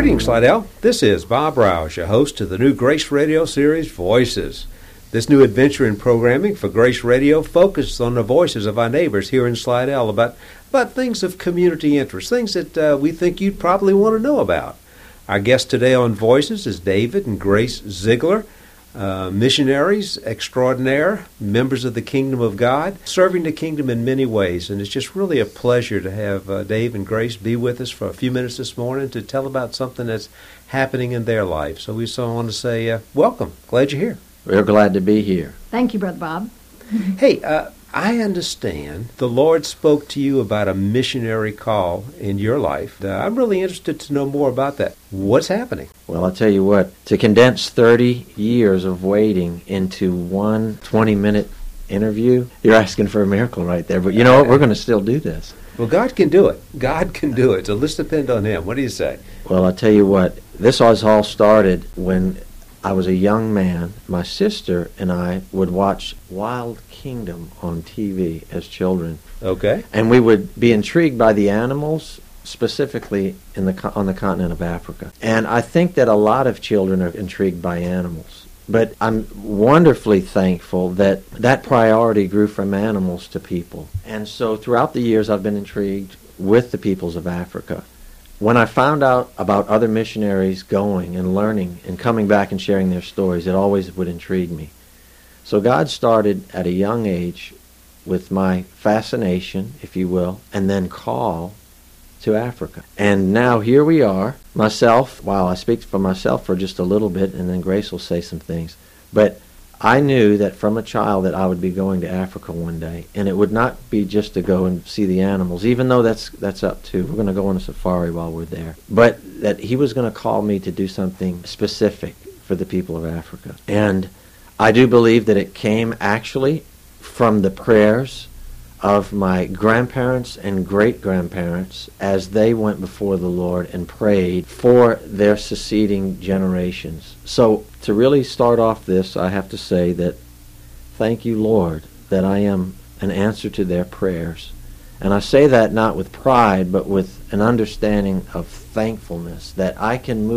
Greetings, Slidell. This is Bob Rouse, your host of the new Grace Radio series, Voices. This new adventure in programming for Grace Radio focuses on the voices of our neighbors here in Slidell about things of community interest, things that we think you'd probably want to know about. Our guest today on Voices is David and Grace Ziegler, missionaries extraordinaire, members of the Kingdom of God, serving the kingdom in many ways. And it's just really a pleasure to have Dave and Grace be with us for a few minutes this morning to tell about something that's happening in their life. So we want to say, welcome. Glad you're here. We're glad to be here. Thank you, Brother Bob. Hey, I understand the Lord spoke to you about a missionary call in your life. I'm really interested to know more about that. What's happening? Well, I'll tell you what, to condense 30 years of waiting into one 20-minute interview, you're asking for a miracle right there. But you know what? We're going to still do this. Well, God can do it. God can do it. So let's depend on Him. What do you say? Well, I'll tell you what, this was all started when I was a young man. My sister and I would watch Wild Kingdom on TV as children. Okay. And we would be intrigued by the animals, specifically on the continent of Africa. And I think that a lot of children are intrigued by animals. But I'm wonderfully thankful that that priority grew from animals to people. And so throughout the years I've been intrigued with the peoples of Africa. When I found out about other missionaries going and learning and coming back and sharing their stories, it always would intrigue me. So God started at a young age with my fascination, if you will, and then call to Africa. And now here we are, myself, I speak for myself for just a little bit, and then Grace will say some things. But I knew that from a child that I would be going to Africa one day, and it would not be just to go and see the animals, even though that's up too. We're going to go on a safari while we're there. But that He was going to call me to do something specific for the people of Africa. And I do believe that it came actually from the prayers of my grandparents and great-grandparents as they went before the Lord and prayed for their succeeding generations. So to really start off this, I have to say that thank you, Lord, that I am an answer to their prayers. And I say that not with pride, but with an understanding of thankfulness, that I can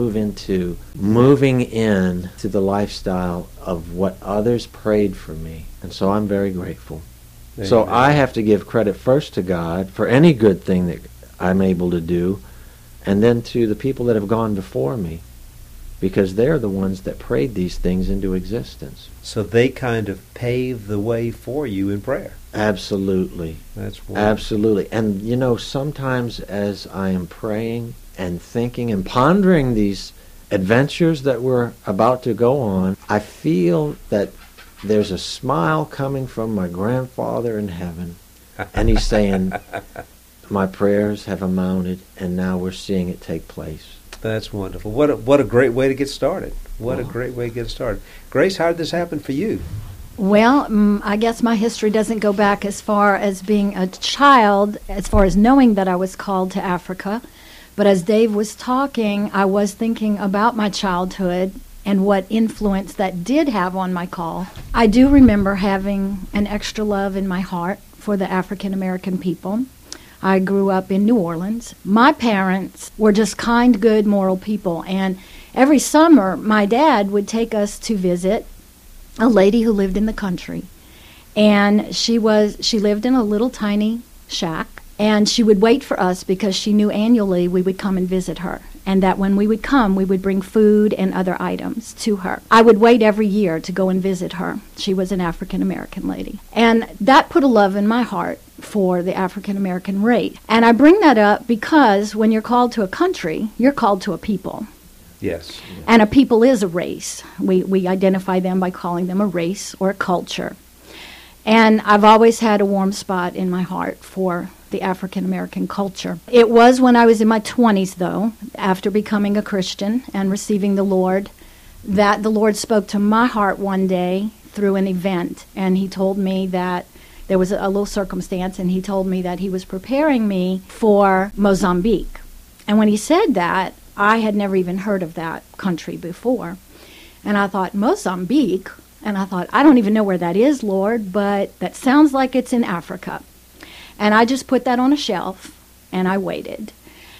moving in to the lifestyle of what others prayed for me. And so I'm very grateful. Amen. So I have to give credit first to God for any good thing that I'm able to do, and then to the people that have gone before me, because they're the ones that prayed these things into existence. So they kind of paved the way for you in prayer. Absolutely. That's wonderful. Absolutely. And you know, sometimes as I am praying and thinking and pondering these adventures that we're about to go on, I feel that there's a smile coming from my grandfather in heaven, and he's saying, my prayers have amounted, and now we're seeing it take place. That's wonderful. What a great way to get started. What a great way to get started. Grace, how did this happen for you? Well, I guess my history doesn't go back as far as being a child, as far as knowing that I was called to Africa. But as Dave was talking, I was thinking about my childhood and what influence that did have on my call. I do remember having an extra love in my heart for the African American people. I grew up in New Orleans. My parents were just kind, good, moral people, and every summer my dad would take us to visit a lady who lived in the country. And she lived in a little tiny shack, and she would wait for us because she knew annually we would come and visit her, and that when we would come, we would bring food and other items to her. I would wait every year to go and visit her. She was an African American lady. And that put a love in my heart for the African American race. And I bring that up because when you're called to a country, you're called to a people. Yes. And a people is a race. We identify them by calling them a race or a culture. And I've always had a warm spot in my heart for the African American culture. It was when I was in my 20s, though, after becoming a Christian and receiving the Lord, that the Lord spoke to my heart one day through an event. And He told me that there was a little circumstance, and He told me that He was preparing me for Mozambique. And when He said that, I had never even heard of that country before. And I thought, Mozambique? And I thought, I don't even know where that is, Lord, but that sounds like it's in Africa. And I just put that on a shelf, and I waited.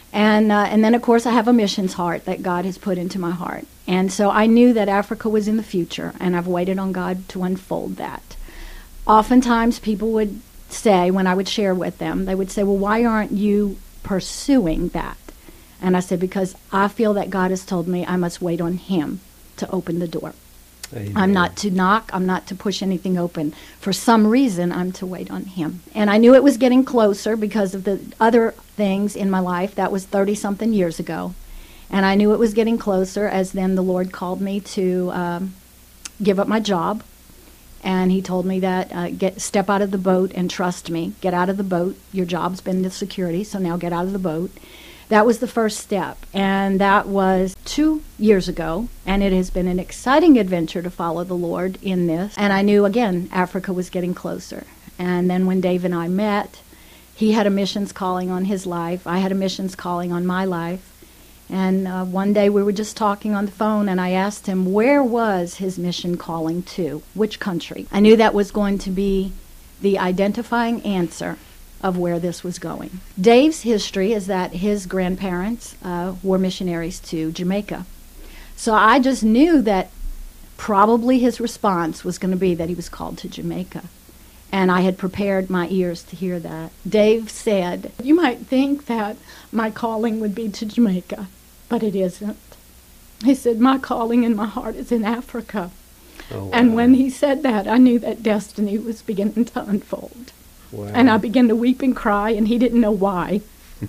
And then, of course, I have a missions heart that God has put into my heart. And so I knew that Africa was in the future, and I've waited on God to unfold that. Oftentimes, people would say, when I would share with them, they would say, well, why aren't you pursuing that? And I said, because I feel that God has told me I must wait on Him to open the door. Amen. I'm not to knock. I'm not to push anything open. For some reason, I'm to wait on Him. And I knew it was getting closer because of the other things in my life. That was 30-something years ago. And I knew it was getting closer as then the Lord called me to give up my job. And He told me that step out of the boat and trust me. Get out of the boat. Your job's been the security, so now get out of the boat. That was the first step, and that was 2 years ago, and it has been an exciting adventure to follow the Lord in this. And I knew, again, Africa was getting closer. And then when Dave and I met, he had a missions calling on his life. I had a missions calling on my life. And one day we were just talking on the phone, and I asked him where was his mission calling to, which country. I knew that was going to be the identifying answer of where this was going. Dave's history is that his grandparents were missionaries to Jamaica. So I just knew that probably his response was going to be that he was called to Jamaica. And I had prepared my ears to hear that. Dave said, you might think that my calling would be to Jamaica, but it isn't. He said, my calling in my heart is in Africa. Oh, wow. And when he said that, I knew that destiny was beginning to unfold. Wow. And I began to weep and cry, and he didn't know why.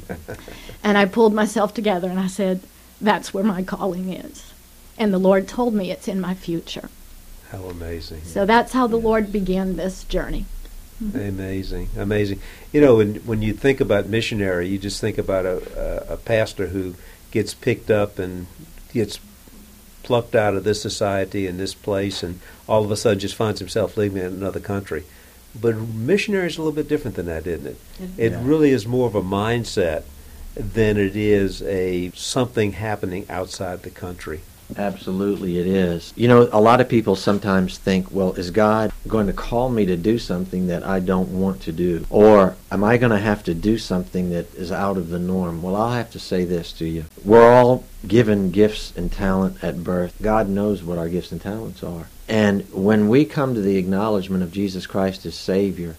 And I pulled myself together, and I said, that's where my calling is. And the Lord told me it's in my future. How amazing. So that's how the Lord began this journey. Amazing, amazing. You know, when you think about missionary, you just think about a pastor who gets picked up and gets plucked out of this society and this place, and all of a sudden just finds himself living in another country. But missionary is a little bit different than that, isn't it? It really is more of a mindset than it is something happening outside the country. Absolutely, it is. You know, a lot of people sometimes think, well, is God going to call me to do something that I don't want to do? Or am I going to have to do something that is out of the norm? Well, I'll have to say this to you. We're all given gifts and talent at birth. God knows what our gifts and talents are. And when we come to the acknowledgement of Jesus Christ as Savior,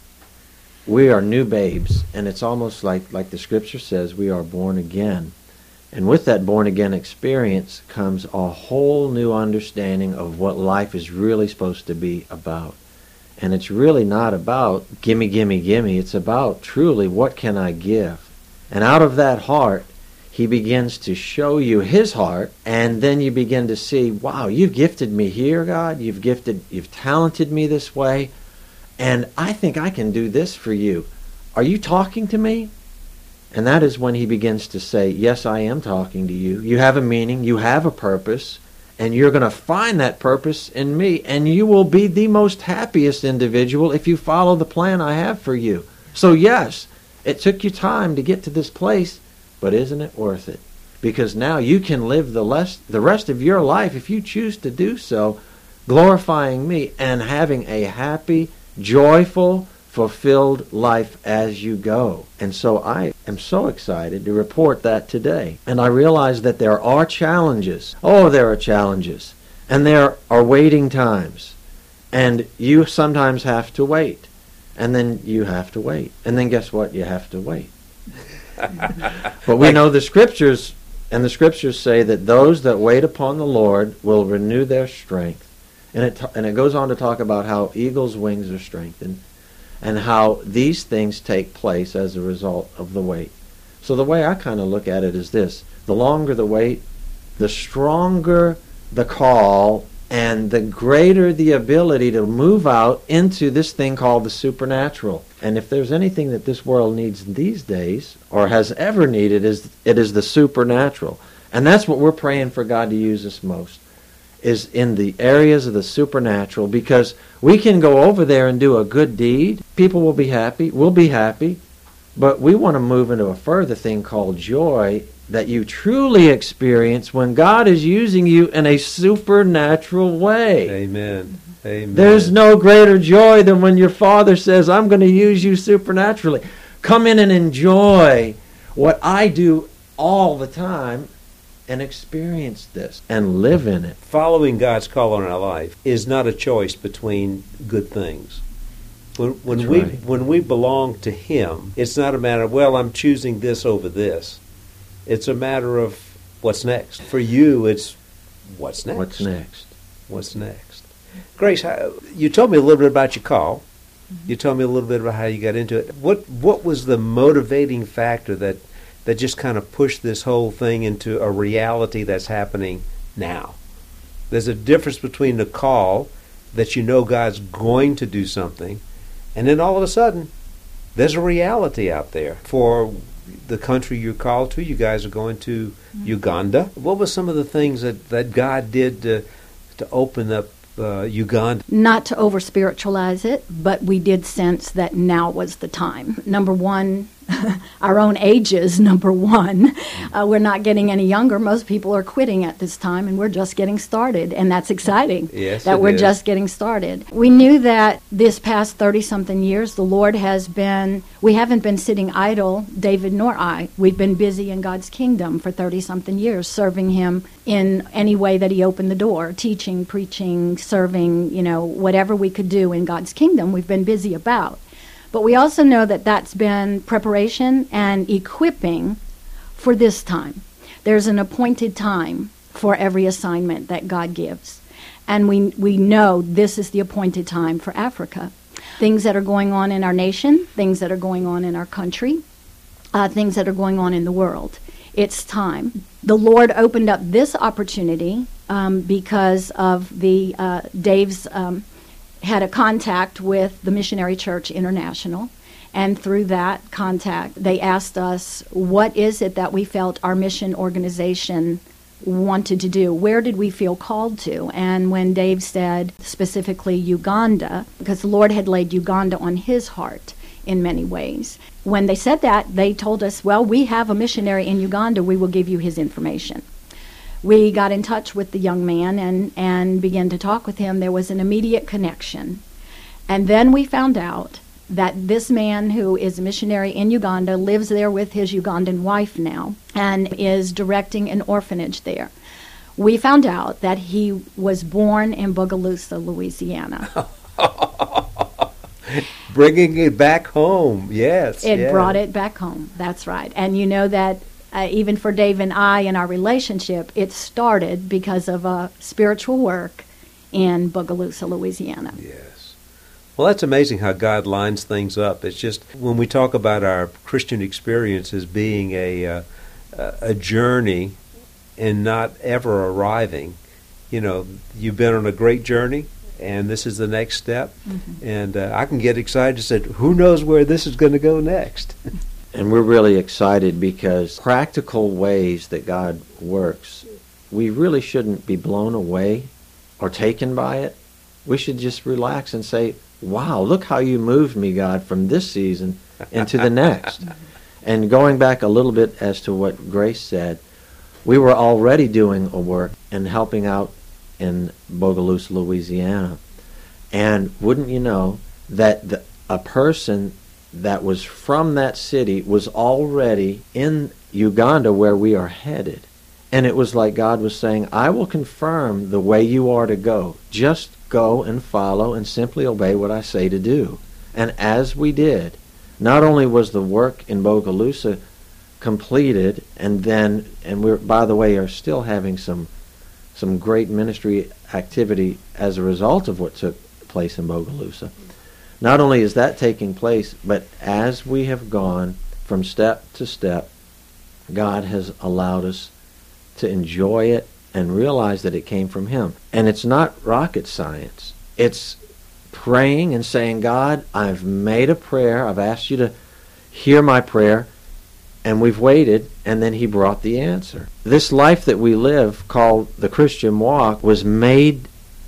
we are new babes. And it's almost like the Scripture says, we are born again. And with that born-again experience comes a whole new understanding of what life is really supposed to be about. And it's really not about gimme, gimme, gimme. It's about truly what can I give. And out of that heart, He begins to show you His heart, and then you begin to see, wow, you've gifted me here, God. You've talented me this way, and I think I can do this for you. Are you talking to me? And that is when He begins to say, yes, I am talking to you. You have a meaning, you have a purpose, and you're going to find that purpose in me, and you will be the most happiest individual if you follow the plan I have for you. So yes, it took you time to get to this place, but isn't it worth it? Because now you can live the rest of your life, if you choose to do so, glorifying me and having a happy, joyful, fulfilled life as you go. And so I am so excited to report that today. And I realize that there are challenges. Oh, there are challenges. And there are waiting times. And you sometimes have to wait. And then you have to wait. And then guess what? You have to wait. But we know the Scriptures, and the Scriptures say that those that wait upon the Lord will renew their strength. And it goes on to talk about how eagles' wings are strengthened, and how these things take place as a result of the wait. So the way I kind of look at it is this: the longer the wait, the stronger the call, and the greater the ability to move out into this thing called the supernatural. And if there's anything that this world needs these days, or has ever needed, it is the supernatural. And that's what we're praying for God to use us most, is in the areas of the supernatural, because we can go over there and do a good deed. People will be happy. We'll be happy. But we want to move into a further thing called joy that you truly experience when God is using you in a supernatural way. Amen. Amen. There's no greater joy than when your Father says, I'm going to use you supernaturally. Come in and enjoy what I do all the time and experience this and live in it. Following God's call on our life is not a choice between good things. When we belong to Him, it's not a matter of, well, I'm choosing this over this. It's a matter of what's next. For you, it's what's next. What's next? What's next? Grace, you told me a little bit about your call. You told me a little bit about how you got into it. What was the motivating factor that just kind of pushed this whole thing into a reality that's happening now? There's a difference between the call that you know God's going to do something, and then all of a sudden, there's a reality out there for the country you're called to. You guys are going to Uganda. What were some of the things that God did to open up Uganda? Not to over-spiritualize it, but we did sense that now was the time. Number one, our own ages, number one. We're not getting any younger. Most people are quitting at this time, and we're just getting started, and that's exciting. Yes, that we're just getting started. We knew that this past 30-something years, the Lord we haven't been sitting idle, David nor I. We've been busy in God's kingdom for 30-something years, serving Him in any way that He opened the door, teaching, preaching, serving, whatever we could do in God's kingdom, we've been busy about. But we also know that that's been preparation and equipping for this time. There's an appointed time for every assignment that God gives. And we know this is the appointed time for Africa. Things that are going on in our nation, things that are going on in our country, things that are going on in the world. It's time. The Lord opened up this opportunity because of Dave's had a contact with the Missionary Church International, and through that contact, they asked us, what is it that we felt our mission organization wanted to do? Where did we feel called to? And when Dave said specifically Uganda, because the Lord had laid Uganda on his heart in many ways, when they said that, they told us, well, we have a missionary in Uganda, we will give you his information. We got in touch with the young man and began to talk with him. There was an immediate connection. And then we found out that this man who is a missionary in Uganda lives there with his Ugandan wife now and is directing an orphanage there. We found out that he was born in Bogalusa, Louisiana. Bringing it back home, yes. It brought it back home, that's right. And you know that even for Dave and I in our relationship, it started because of a spiritual work in Bogalusa, Louisiana. Yes. Well, that's amazing how God lines things up. It's just when we talk about our Christian experience as being a journey and not ever arriving, you've been on a great journey, and this is the next step. Mm-hmm. And I can get excited and say, who knows where this is going to go next? And we're really excited because practical ways that God works, we really shouldn't be blown away or taken by it. We should just relax and say, wow, look how you moved me, God, from this season into the next. And going back a little bit as to what Grace said, we were already doing a work and helping out in Bogalusa, Louisiana. And wouldn't you know that a person that was from that city was already in Uganda where we are headed. And it was like God was saying, I will confirm the way you are to go. Just go and follow and simply obey what I say to do. And as we did, not only was the work in Bogalusa completed, and we, by the way, are still having some great ministry activity as a result of what took place in Bogalusa. Not only is that taking place, but as we have gone from step to step, God has allowed us to enjoy it and realize that it came from Him. And it's not rocket science. It's praying and saying, God, I've made a prayer. I've asked you to hear my prayer. And we've waited, and then He brought the answer. This life that we live, called the Christian walk, was made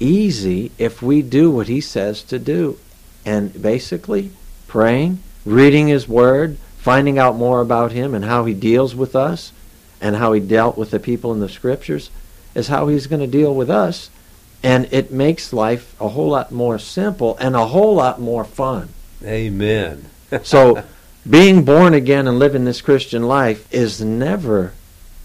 easy if we do what He says to do. And basically, praying, reading His Word, finding out more about Him and how He deals with us and how He dealt with the people in the Scriptures is how He's going to deal with us. And it makes life a whole lot more simple and a whole lot more fun. Amen. So being born again and living this Christian life is never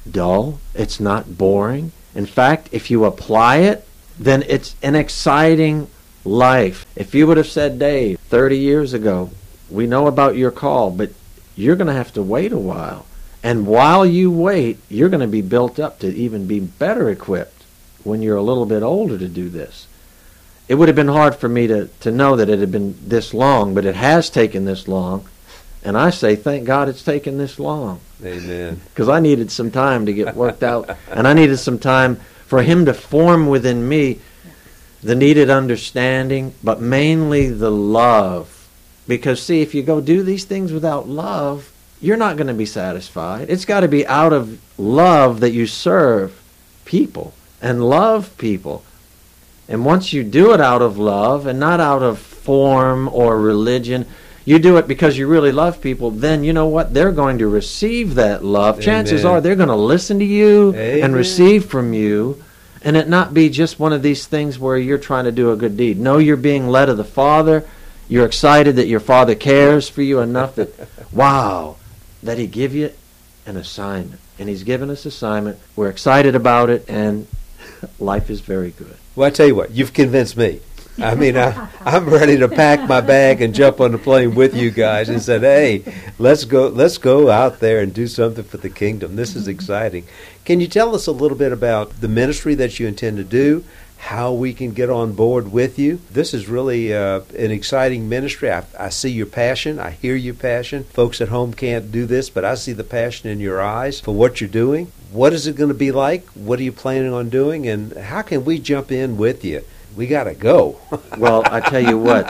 dull. It's not boring. In fact, if you apply it, then it's an exciting life. If you would have said, Dave, 30 years ago, we know about your call, but you're going to have to wait a while. And while you wait, you're going to be built up to even be better equipped when you're a little bit older to do this. It would have been hard for me to know that it had been this long, but it has taken this long. And I say, thank God it's taken this long. Amen. Because I needed some time to get worked out, and I needed some time for Him to form within me the needed understanding, but mainly the love. Because, see, if you go do these things without love, you're not going to be satisfied. It's got to be out of love that you serve people and love people. And once you do it out of love and not out of form or religion, you do it because you really love people, then you know what? They're going to receive that love. Amen. Chances are they're going to listen to you Amen. and receive from you, and it not be just one of these things where you're trying to do a good deed. No, you're being led of the Father. You're excited that your Father cares for you enough that, wow, that He give you an assignment. And He's given us assignment. We're excited about it, and life is very good. Well, I tell you what, you've convinced me. I mean, I'm ready to pack my bag and jump on the plane with you guys and said, hey, let's go out there and do something for the kingdom. This is exciting. Can you tell us a little bit about the ministry that you intend to do, how we can get on board with you? This is really an exciting ministry. I see your passion. I hear your passion. Folks at home can't do this, but I see the passion in your eyes for what you're doing. What is it going to be like? What are you planning on doing? And how can we jump in with you? We got to go. Well, I tell you what,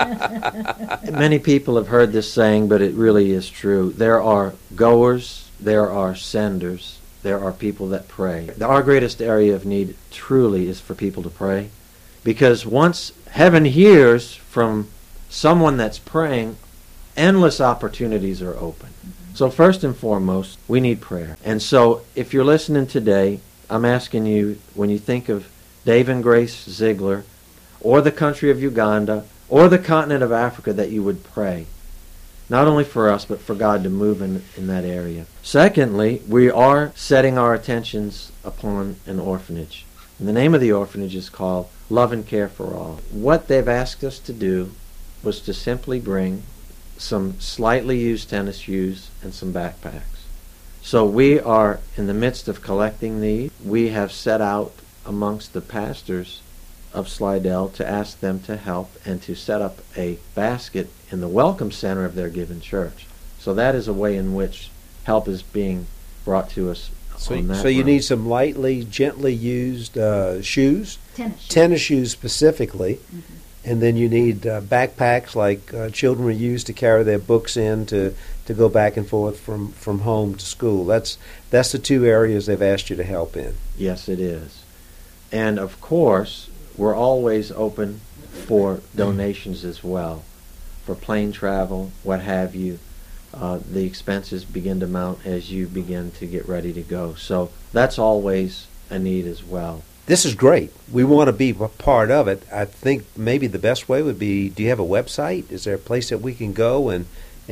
many people have heard this saying, but it really is true. There are goers, there are senders, there are people that pray. Our greatest area of need truly is for people to pray, because once heaven hears from someone that's praying, endless opportunities are open. So first and foremost, we need prayer. And so if you're listening today, I'm asking you, when you think of Dave and Grace Ziegler, or the country of Uganda, or the continent of Africa, that you would pray. Not only for us, but for God to move in that area. Secondly, we are setting our attentions upon an orphanage. And the name of the orphanage is called Love and Care for All. What they've asked us to do was to simply bring some slightly used tennis shoes and some backpacks. So we are in the midst of collecting these. We have set out amongst the pastors of Slidell to ask them to help and to set up a basket in the welcome center of their given church. So that is a way in which help is being brought to us. So you need some lightly, gently used shoes, tennis shoes specifically, and then you need backpacks like children will use to carry their books in to go back and forth from home to school. That's the two areas they've asked you to help in. Yes, it is. And of course, we're always open for donations as well, for plane travel, what have you. The expenses begin to mount as you begin to get ready to go. So that's always a need as well. This is great. We want to be a part of it. I think maybe the best way would be, do you have a website? Is there a place that we can go and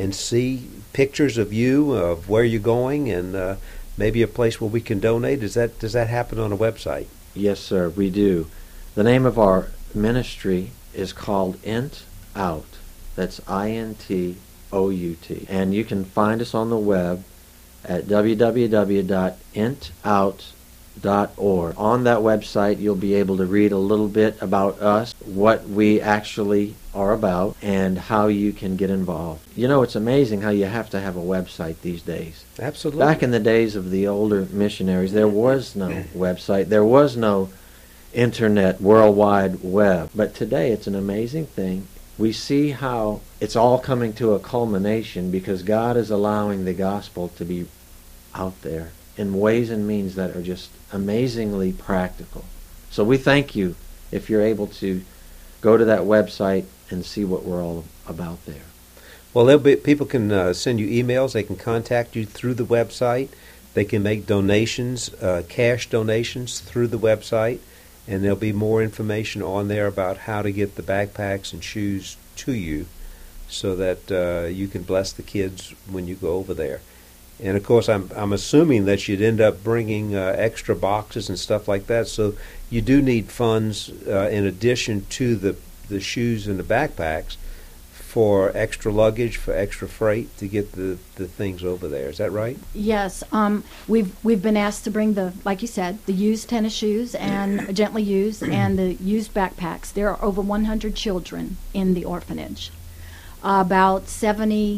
see pictures of you, of where you're going, and maybe a place where we can donate? Does that happen on a website? Yes, sir, we do. The name of our ministry is called Int Out. That's INTOUT. And you can find us on the web at www.intout.org. On that website, you'll be able to read a little bit about us, what we actually are about, and how you can get involved. You know, it's amazing how you have to have a website these days. Absolutely. Back in the days of the older missionaries, there was no website. There was no internet, World Wide Web. But today it's an amazing thing. We see how it's all coming to a culmination because God is allowing the gospel to be out there in ways and means that are just amazingly practical. So we thank you if you're able to go to that website and see what we're all about there. Well, people can send you emails. They can contact you through the website. They can make donations, cash donations through the website. And there'll be more information on there about how to get the backpacks and shoes to you so that you can bless the kids when you go over there. And of course, I'm assuming that you'd end up bringing extra boxes and stuff like that. So you do need funds in addition to the shoes and the backpacks for extra luggage, for extra freight to get the things over there. Is that right? Yes, we've been asked to bring like you said, the used tennis shoes and gently used and the used backpacks. There are over 100 children in the orphanage. About 70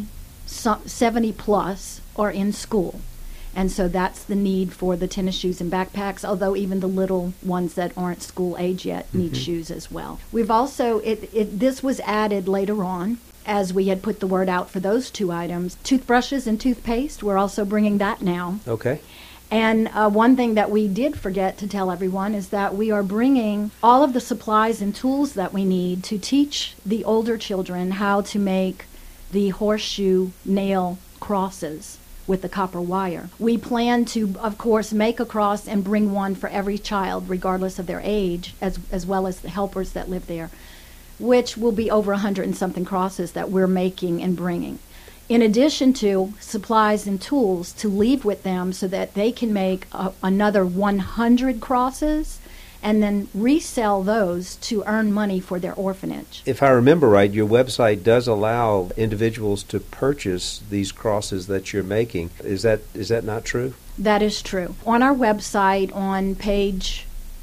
plus are in school. And so that's the need for the tennis shoes and backpacks, although even the little ones that aren't school age yet need shoes as well. We've also, this was added later on as we had put the word out for those two items. Toothbrushes and toothpaste, we're also bringing that now. Okay. And one thing that we did forget to tell everyone is that we are bringing all of the supplies and tools that we need to teach the older children how to make the horseshoe nail crosses with the copper wire. We plan to, of course, make a cross and bring one for every child, regardless of their age, as well as the helpers that live there, which will be over 100 and something crosses that we're making and bringing. In addition to supplies and tools to leave with them so that they can make another 100 crosses and then resell those to earn money for their orphanage. If I remember right, your website does allow individuals to purchase these crosses that you're making. Is that not true? That is true. On our website, on page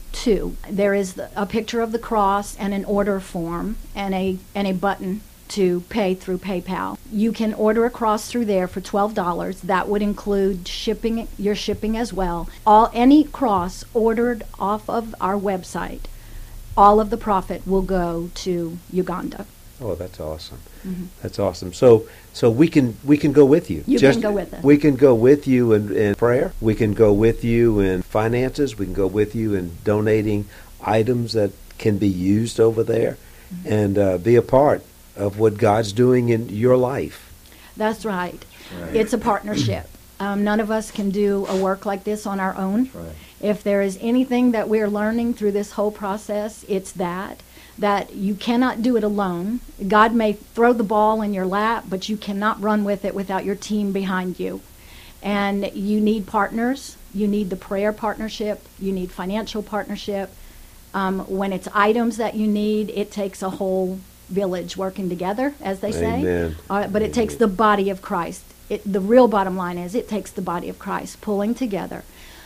2, there is a picture of the cross and an order form and a button to pay through PayPal. You can order a cross through there for $12. That would include your shipping as well. Any cross ordered off of our website, all of the profit will go to Uganda. Oh, that's awesome. Mm-hmm. That's awesome. So we can go with you. You can go with us. We can go with you in prayer. We can go with you in finances. We can go with you in donating items that can be used over there, and be a part of what God's doing in your life. That's right. It's a partnership. None of us can do a work like this on our own. Right. If there is anything that we're learning through this whole process, it's that you cannot do it alone. God may throw the ball in your lap, but you cannot run with it without your team behind you. And you need partners. You need the prayer partnership. You need financial partnership. When it's items that you need, it takes a whole village working together, as they say. Amen. But it takes the body of Christ. The real bottom line is it takes the body of Christ pulling together.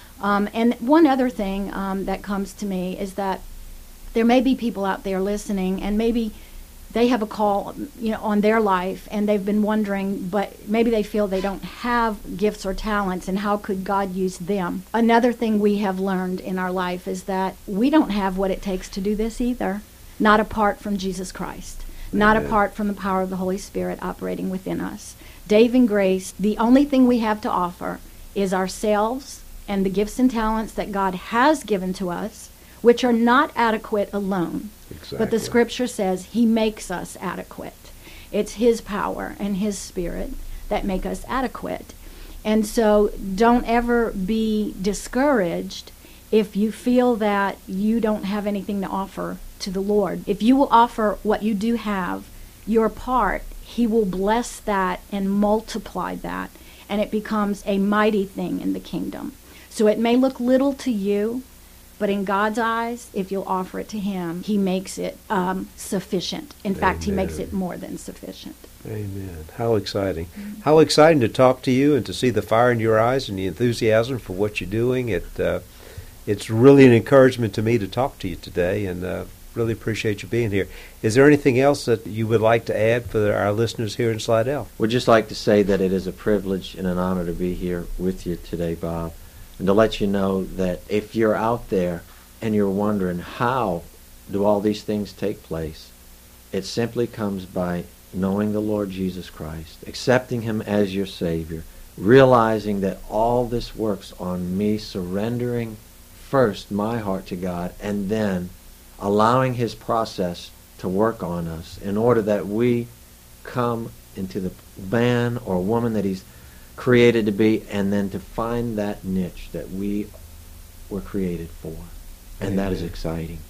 And one other thing that comes to me is that there may be people out there listening, and maybe they have a call, on their life, and they've been wondering, but maybe they feel they don't have gifts or talents, and how could God use them? Another thing we have learned in our life is that we don't have what it takes to do this either. Not apart from Jesus Christ, not apart from the power of the Holy Spirit operating within us. Dave and Grace, the only thing we have to offer is ourselves and the gifts and talents that God has given to us, which are not adequate alone. Exactly. But the Scripture says He makes us adequate. It's His power and His Spirit that make us adequate. And so don't ever be discouraged if you feel that you don't have anything to offer to the Lord. If you will offer what you do have, your part, He will bless that and multiply that, and it becomes a mighty thing in the kingdom. So it may look little to you, but in God's eyes, if you'll offer it to Him, He makes it sufficient. In fact, He makes it more than sufficient. Amen. How exciting. Mm-hmm. How exciting to talk to you and to see the fire in your eyes and the enthusiasm for what you're doing. It's really an encouragement to me to talk to you today, and really appreciate you being here. Is there anything else that you would like to add for our listeners here in Slidell? We'd just like to say that it is a privilege and an honor to be here with you today, Bob, and to let you know that if you're out there and you're wondering how do all these things take place, it simply comes by knowing the Lord Jesus Christ, accepting Him as your Savior, realizing that all this works on me surrendering first my heart to God, and then allowing His process to work on us in order that we come into the man or woman that He's created to be, and then to find that niche that we were created for. And that is exciting.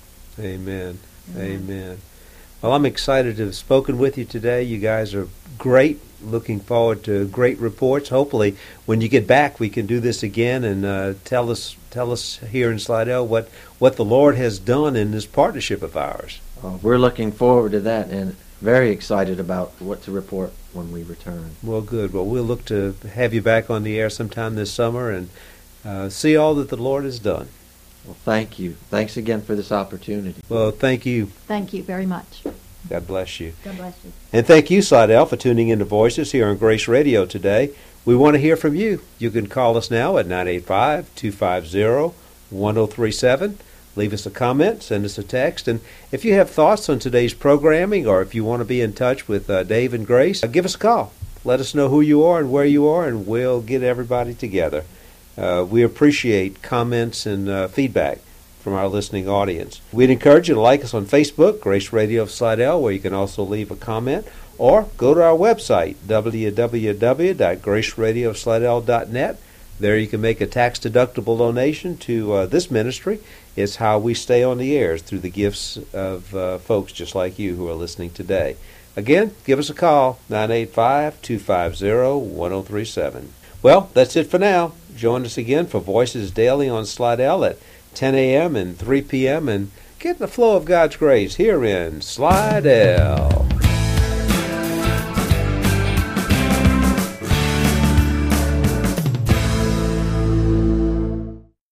Amen. Amen. Well, I'm excited to have spoken with you today. You guys are great looking forward to great reports. Hopefully, when you get back, we can do this again and tell us here in Slidell what the Lord has done in this partnership of ours. We're looking forward to that and very excited about what to report when we return. Well, good. Well, we'll look to have you back on the air sometime this summer and see all that the Lord has done. Well, thank you. Thanks again for this opportunity. Well, thank you. Thank you very much. God bless you. God bless you. And thank you, Slidell, for tuning into Voices here on Grace Radio today. We want to hear from you. You can call us now at 985-250-1037. Leave us a comment, send us a text, and if you have thoughts on today's programming or if you want to be in touch with Dave and Grace, give us a call. Let us know who you are and where you are, and we'll get everybody together. We appreciate comments and feedback from our listening audience. We'd encourage you to like us on Facebook, Grace Radio of Slidell, where you can also leave a comment, or go to our website, www.graceradioslidell.net. There you can make a tax-deductible donation to this ministry. It's how we stay on the air through the gifts of folks just like you who are listening today. Again, give us a call, 985-250-1037. Well, that's it for now. Join us again for Voices Daily on Slidell at 10 a.m. and 3 p.m. and get in the flow of God's grace here in Slidell.